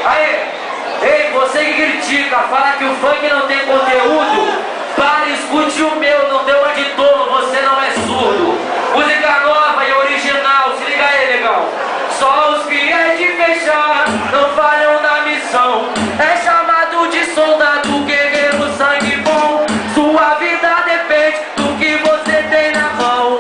Aí, ei, você que critica, fala que o funk não tem conteúdo, para, escute o meu, não deu uma de tolo, você não é surdo. Música nova e original, se liga aí, negão. Só os fiéis de fechar não falham na missão. É chamado de soldado, guerreiro, sangue bom. Sua vida depende do que você tem na mão.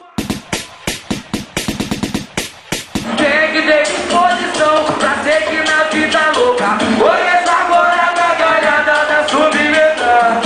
Tem que ter disposição pra seguir na vida louca. Conheça agora a gargalhada da submeta.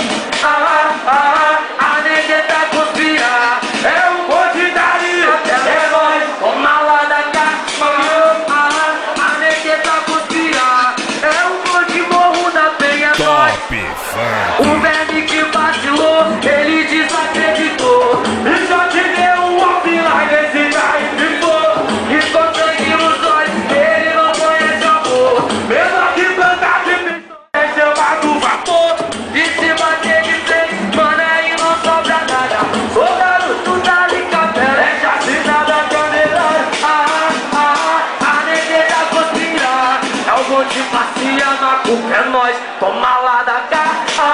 A negueta tá conspirar. É um bonde dali, é nóis, toma lá da cá. A negueta tá conspirar. É um bonde morro da penha, é nóis. O verme que vacilou, ele desacreditou. E só te deu um offline nesse time for. E com sangue nos olhos, ele não conhece amor. Menor que plantar de pistola é chamado vapor. E se bater de frente, mano, aí não sobra nada. Soldado, tu tá de capela, é chacinada candelária. A negueta conspirar. É o gol de passeando, a culpa é nós, toma lá da cá.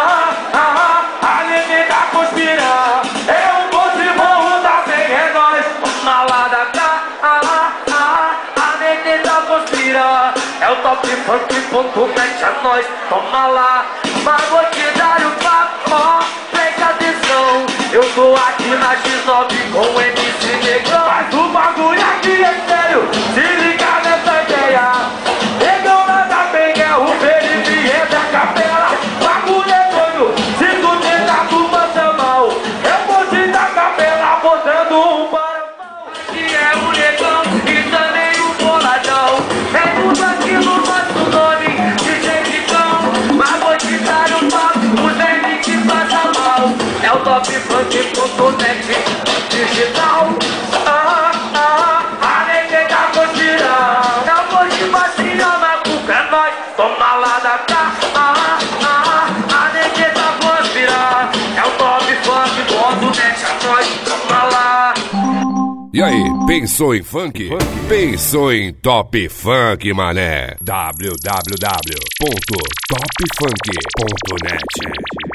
A negueta conspirar. É o gol de morro da vem, é nós, toma lá da cá. A negueta conspirar. É o top funk.net, é nós, toma lá. Mas vou te dar o papo, ó, preste atenção. Eu tô aqui na X9 com o MC Negão. Mas o bagulho aqui é sério, se liga nessa ideia. Negão nada bem, é o Felipe entra a capela. Bagulho é doido, se tu tentar tu passa mal. Eu vou te dar capela botando um parafal. Que é o Negão e também o Boladão. É tudo aqui no nosso nome, DJ Negão. Mas vou te dar um papo, o verme que passa mal. É o top funk.net digital. A negueta conspirar. É o gol de vacina na cuca, é nóis, toma lá da cá. A negueta conspirar. É o top funk.net, é nóis, toma lá. E aí, pensou em funk? Pensou em Top Funk, mané. www.topfunk.net